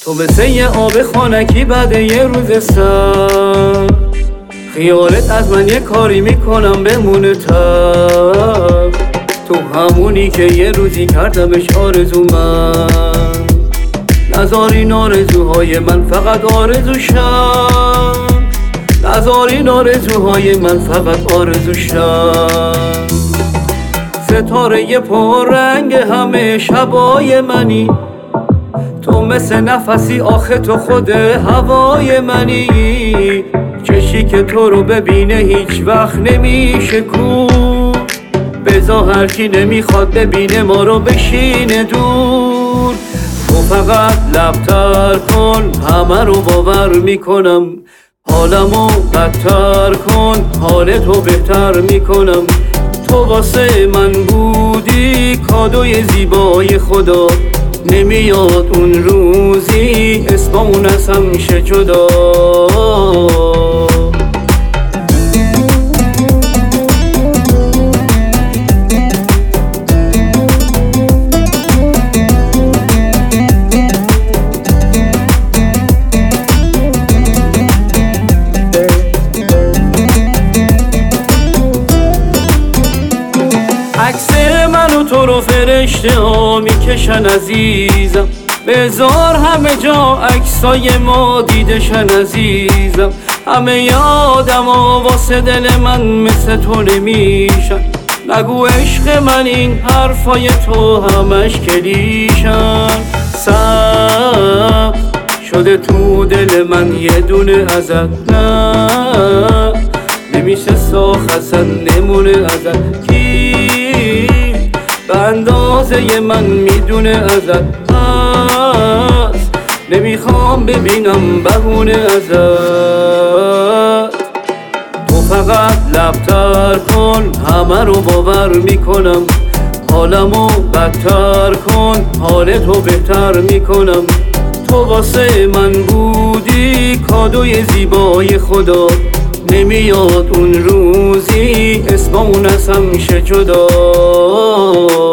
تو مثل یه آب خانکی بعد یه روز سر، خیالت از من یه کاری میکنم بمونه تب. تو همونی که یه روزی کردمش آرزو من، نذارین آرزوهای من فقط آرزوشم، نذارین آرزوهای من فقط آرزوشم. ستاره پررنگ همه شبای منی، تو مثل نفسی آخه تو خود هوای منی. چشی که تو رو ببینه هیچ وقت نمیشه کو، بزا هر کی نمیخواد ببینه ما رو بشینه دور. تو فقط لبتر کن همه رو باور میکنم، حالمو بدتر کن حال تو بهتر میکنم. تو واسه من بودی کادوی زیبای خدا، نمیاد اون روزی اسممون از هم میشه جدا. عکس من و تو رو فرشته ها میکشن عزیزم، بذار همه جا عکسای ما دیدشن عزیزم. همه یادم ها واسه دل من مثل تو نمیشن، نگو عشق من این حرفای تو همش کلیشن. سبز شده تو دل من یه دونه ازت، نه نمیشه ساخ اصلا نمونه ازت. کی به اندازه من میدونه ازت هست، نمیخوام ببینم بهونه ازت. تو فقط لبتر کن همه رو باور میکنم، حالمو بدتر کن حال تو بهتر میکنم. تو واسه من بودی کادوی زیبای خدا، نمیاد اون روزی اسممون از هم میشه جدا.